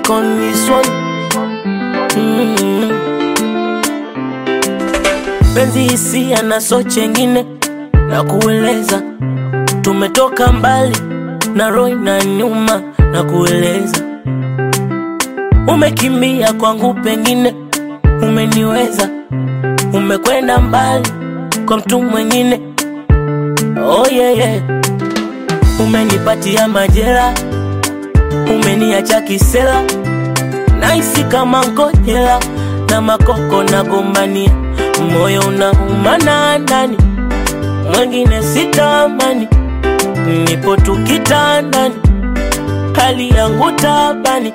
on this one. Penzi hisia na so chengine na kueleza, tumetoka mbali na roho na nyuma na kueleza. Umekimbia kwangu pengine, umeniweza, umekwenda mbali kwa mtu mwingine. Oh yeah yeah. Umenipatia majera, umeniacha kisela, naisi kama ngojela na makoko na gombania. Moyo unauma na ndani, mwengine sitamani, nipo tu kitandani, hali yangu tabani.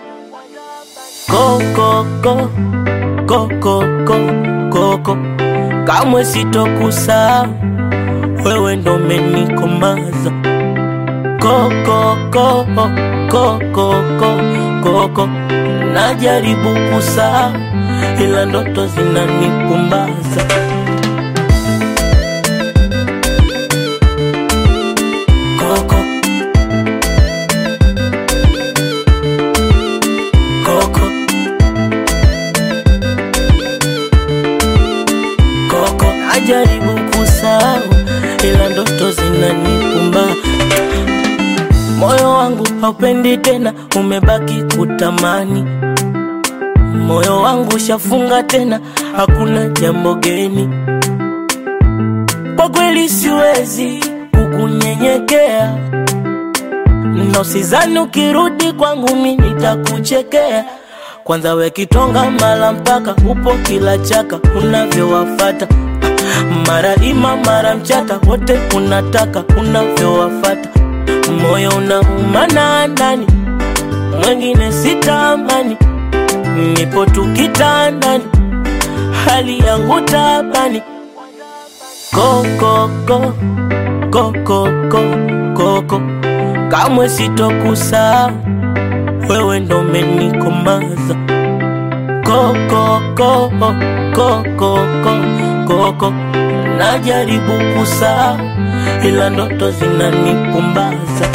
Koko, koko, koko, kamwe sitokusahau, wewe ndo umenikomaza. Koko, koko, najaribu kusahau, ila ndoto zinanipumbaza. Koko, koko, koko, najaribu kusahau, ila ndoto zinanipumbaza. Moyo wangu haupendi tena, umebaki kutamani. Moyo wangu shafunga tena, hakuna jambo geni. Kwa kweli siwezi kukunyenyekea, na usizani ukirudi kwangu mimi nitakuchekea. Kwanza we kitonga mala mpaka upo kila chaka, unavyowafata mara ima mara mchata, wote unataka unavyowafata. Moyo unauma na ndani, mwengine sitamani, nipo tu kitandani, hali yangu tabani. Koko, koko, kamwe sitokusahau, wewe ndo umenikomaza. Koko, koko, najaribu kusahau, ila ndoto zinanipumbaza.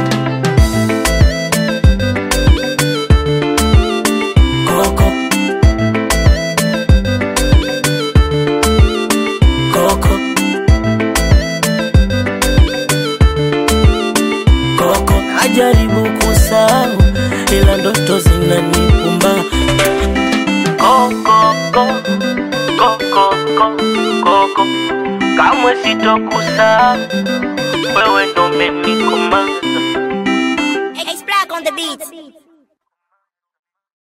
Koko, koko, koko, najaribu kusahau, ila ndoto zinanipumbaza. Koko, kamwe sitokusahau, wewe ndo umenikomaza. X-Black on the beat.